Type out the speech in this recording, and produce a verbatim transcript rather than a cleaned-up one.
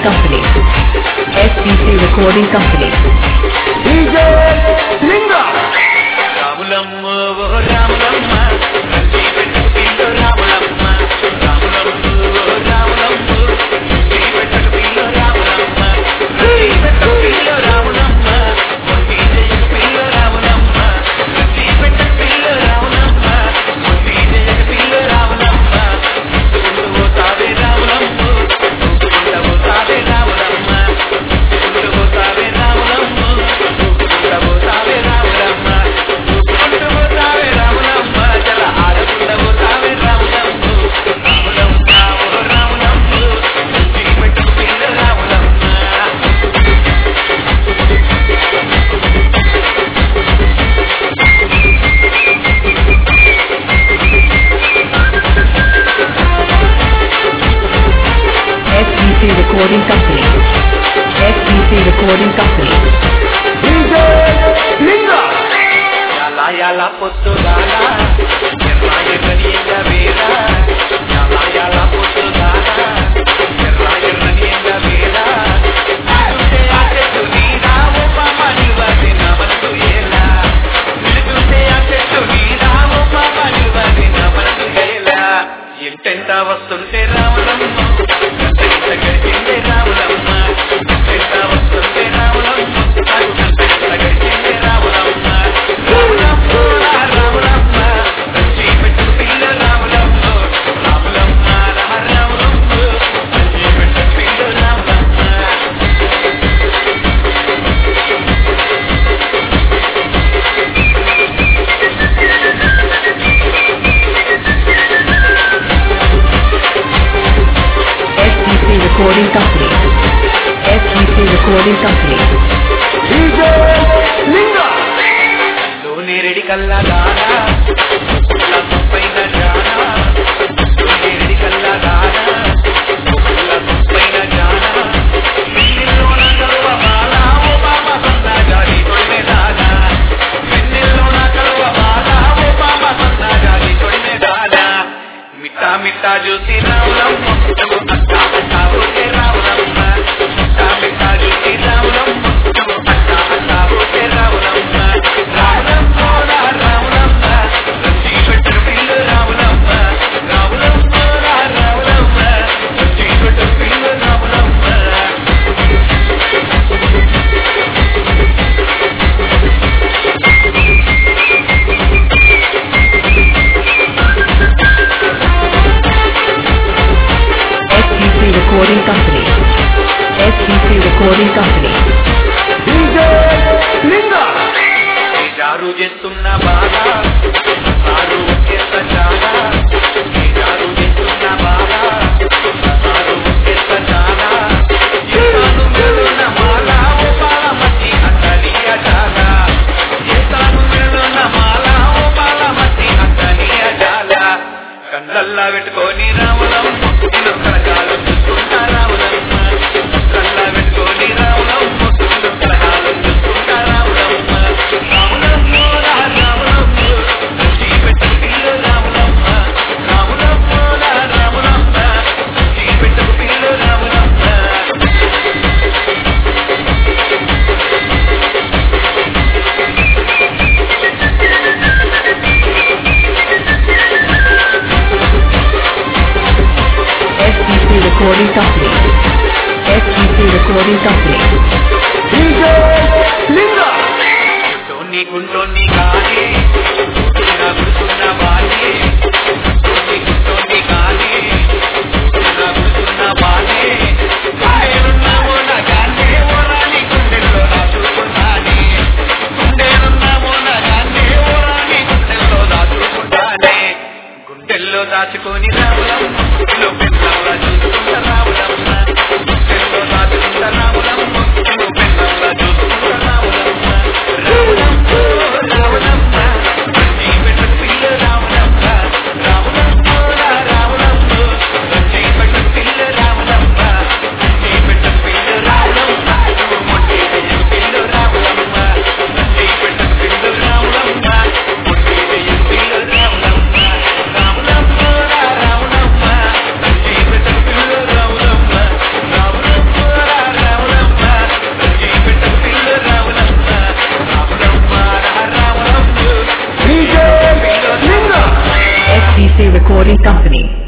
Company. S B C Recording Company. D J Linga. Ramulamma, oh Ramulamma, Ranji Pettu Pillo Ramulamma, Ramulamma, oh Ramulamma, Ranji Pettu Pillo Ramulamma, Ranji Pettu Pillo Ramulamma, Ranji Pettu Pillo Ramulamma, Ranji Pettu Pillo Ramulamma, Ranji Pettu Pillo Ramulamma, Kundu Tave Ramulamma, Kundu Tave Ramulamma, Kundu Tave Ramulamma, Kundu Tave Ramulamma. Recording Company. S B C Recording Company. D J Linga. Yala yala pottu dala, yerra yerrani enga vera. Yala yala pottu dala, yerra yerrani enga vera. Nilunte ate tunira, oppa manuvade namantu ela. Nilunte ate tunira, oppa manuvade namantu ela. Ententa vastunte Ramulamma. Recording Company. S B C Recording Company. D J Linga. Lone ready kalla dana, la paina jana. Lone ready kalla dana, la paina jana. Minnillona kalva bala, o baba sanna jali todme dana. Minnillona kalva bala, o baba sanna jali todme dana. Mitta mitta jusi Ramulamma, akka akka hote Ramulamma. Mitta mitta jusi Ramulamma, akka akka hote Ramulamma. Ramulamma, Ramulamma, Ranji Pettu Pillo Ramulamma. Ramulamma, Ramulamma, Ranji Pettu Pillo Ramulamma. Recording Company. S B C Recording Company. D J Linga. Jaru jetunna baga, saru kessa jana. Jaru jetunna baga, saru kessa jana. Yesanu meluna mala, o bala mati ataliya jala. Yesanu meluna mala, o bala mati ataliya jala. Kandalla vetkoni Ramulamma, inu karagalu chutunna Ramulamma. Kandalla vetkoni Ramulamma, inu karagalu chutunna Ramulamma. Ramulamma, Ramulamma, Ranji Pettu Pillo Ramulamma. Ramulamma, Ramulamma, Ranji Pettu C Recording Company.